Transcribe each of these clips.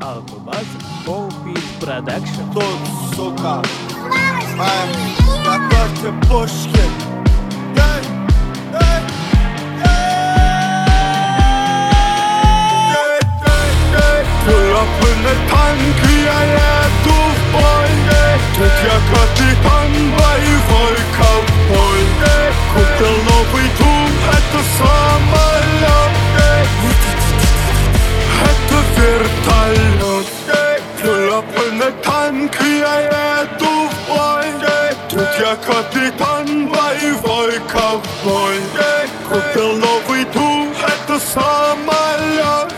Алкобаза, Коупит Продакшн. Тут, сука, готовьте пушки. Пулапный танк, я еду в бой. Тут я капитан, боевой ковбой. Купил новый дом, это самолет. Это вертолет. Пулапный танк, я еду в бой. Тут я капитан, боевой ковбой. Купил новый дом, это самолет.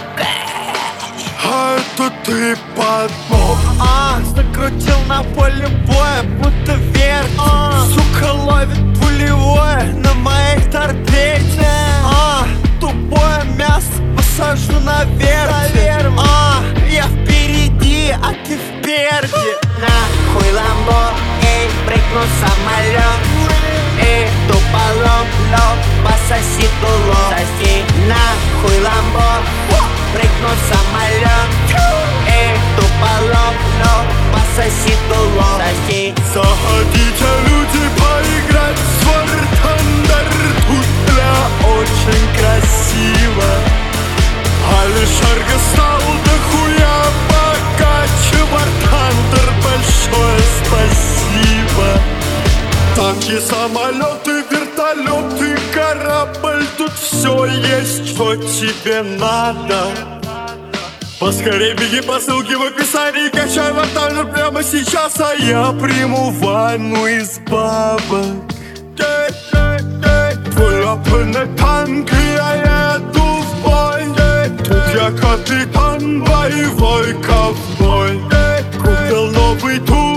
А это ты подмог. Закрутил на поле боя, будто верть. Сука ловит пулевое на моих торпеде. Тупое мясо посажу на верть. Я впереди, а ты впереди. Нахуй ламбо, эй, прыгну в самолет. Эй, туполом, пососи дуло. Соси, нахуй ламбо, прыгну в самолет. Эй, туполом, пососи дуло. Соси. Заходите, люди, поиграть в War Thunder. Тут бля, очень красиво. Алишер стал дохуя богаче. War Thunder, большое спасибо. Танки, самолеты, вертолеты, корабль. Тут все есть, что тебе надо. Поскорей беги по ссылке в описании. Качай War Thunder прямо сейчас. А я приму ванну из бабок. Пулапный танк, я еду в бой. Тут я капитан, боевой ковбой. Купил новый тур.